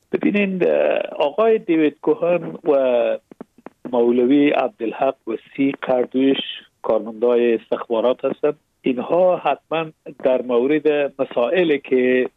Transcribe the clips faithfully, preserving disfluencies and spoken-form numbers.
ببینین آقای دیوید کوهن و مولوی عبدالحق وسیع کردویش کارمندای استخبارات هستند. اینها حتما در مورد مسائلی که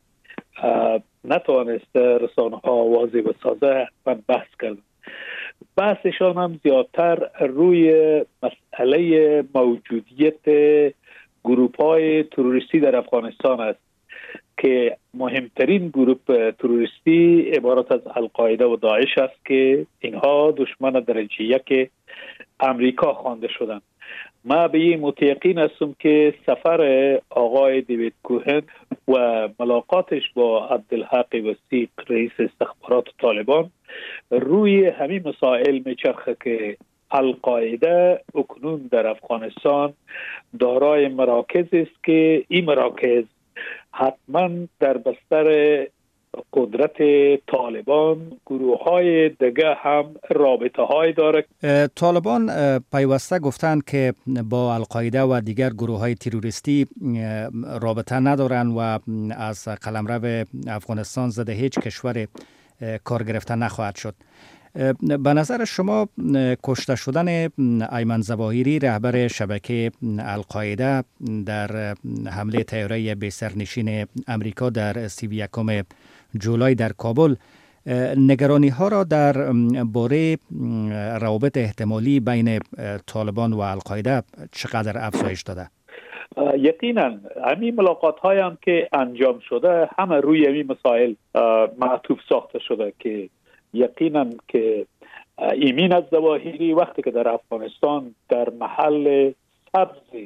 نتوانست رسانه ها واضح بسازه حتما بحث کردن. بحثشان هم زیادتر روی مسئله موجودیت گروپ های تروریستی در افغانستان است که مهمترین گروپ تروریستی عبارت از القاعده و داعش است که اینها دشمن درجه یک امریکا خوانده شدند. ما به این متیقین هستم که سفر آقای دیوید کوهن و ملاقاتش با عبدالحق وثیق رئیس استخبارات طالبان روی همین مسائل میچرخه که القاعده اکنون در افغانستان دارای مراکز است که این مراکز حتما در بستر قدرت طالبان گروه های دیگه هم رابطه های داره. طالبان پیوسته گفتند که با القاعده و دیگر گروه های تروریستی رابطه ندارن و از قلمرو افغانستان ضد هیچ کشور کار گرفته نخواهد شد. به نظر شما کشته شدن ایمن ظواهری رهبر شبکه القاعده در حمله طیاره بی سرنشین امریکا در سی و یکم جولای در کابل نگرانی ها را در باره روابط احتمالی بین طالبان و القاعده چقدر افزایش داده؟ یقینا همین ملاقات های هم که انجام شده همه روی همین مسائل معطوف ساخته شده که یقینا که ایمن الظواهری وقتی که در افغانستان در محل سبز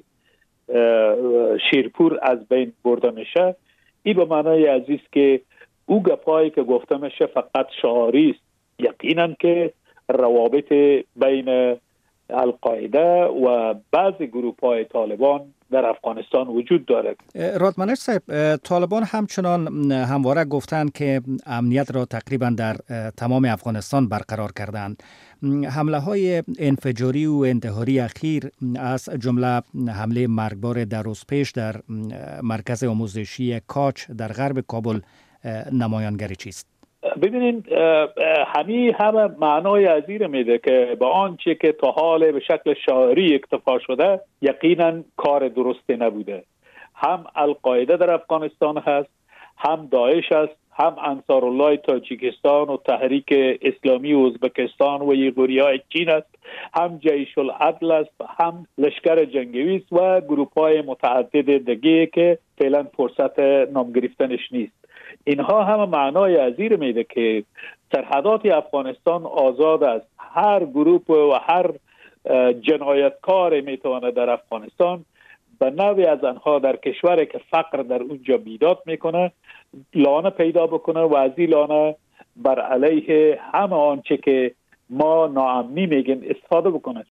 شیرپور از بین برده میشه، این به معنای عزیز که او گپایی که گفته میشه فقط شعاری است. یقینا که روابط بین القاعده و بعضی گروه های طالبان در افغانستان وجود دارد. رادمنش صاحب، طالبان همچنان همواره گفتند که امنیت را تقریبا در تمام افغانستان برقرار کردند. حمله های انفجاری و انتحاری اخیر از جمله حمله مرگبار در روز پیش در مرکز آموزشی کاچ در غرب کابل نمایانگری چیست؟ ببینید همین همه معنای عزیر میده که با آنچه که تا حال به شکل شعاری اکتفا شده یقینا کار درستی نبوده. هم القاعده در افغانستان هست، هم داعش است، هم انصارالله تاجیکستان و تحریک اسلامی ازبکستان و یغوریای چین است، هم جیش العدل است، هم لشکر جنگی است و گروپ های متعدد دیگه که فعلا فرصت نام گرفتنش نیست. اینها هم معنای عزیر میده که سرحدات افغانستان آزاد است. هر گروپ و هر جنایتکار میتونه در افغانستان به نوعی از آنها در کشوری که فقر در اونجا بیداد میکنه لانه پیدا بکنه و از این لانه بر علیه همه آنچه که ما ناامنی میگیم استفاده بکنه.